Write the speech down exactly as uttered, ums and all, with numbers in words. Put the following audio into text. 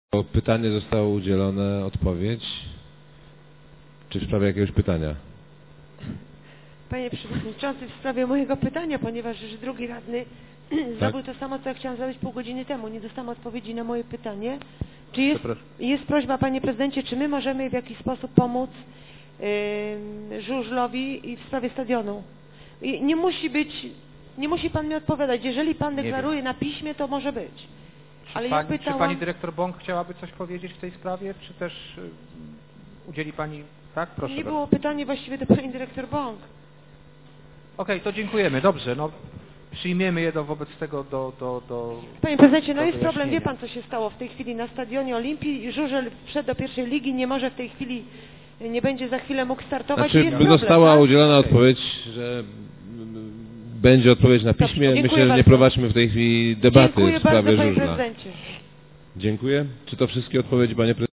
O pytanie zostało udzielone, odpowiedź. Czy w sprawie jakiegoś pytania? Panie Przewodniczący, w sprawie mojego pytania, ponieważ już drugi radny tak? zrobił to samo, co ja chciałam zadać pół godziny temu. Nie dostałam odpowiedzi na moje pytanie. Czy jest, jest prośba, Panie Prezydencie, czy my możemy w jakiś sposób pomóc yy, żużlowi i w sprawie stadionu? I nie musi być, nie musi Pan mi odpowiadać. Jeżeli Pan deklaruje na piśmie, to może być. Czy, Ale pani, ja pytałam... czy Pani Dyrektor Bąk chciałaby coś powiedzieć w tej sprawie, czy też y, udzieli Pani... Tak? Proszę Nie bardzo. było pytanie właściwie do Pani Dyrektor Bąk. Okej, okay, to dziękujemy. Dobrze, no przyjmiemy je do, wobec tego do... do, do Panie Prezydencie, no do jest problem, wie Pan, co się stało w tej chwili na stadionie Olimpii. Żużel wszedł do pierwszej ligi, nie może w tej chwili, nie będzie za chwilę mógł startować. Znaczy, jest by problem, została tak? udzielona odpowiedź, że będzie odpowiedź na piśmie. Dobrze, myślę, że bardzo. nie prowadźmy w tej chwili debaty Dziękuję w sprawie bardzo, Panie żużla. Prezydencie. Dziękuję. Czy to wszystkie odpowiedzi, Panie Prezydencie?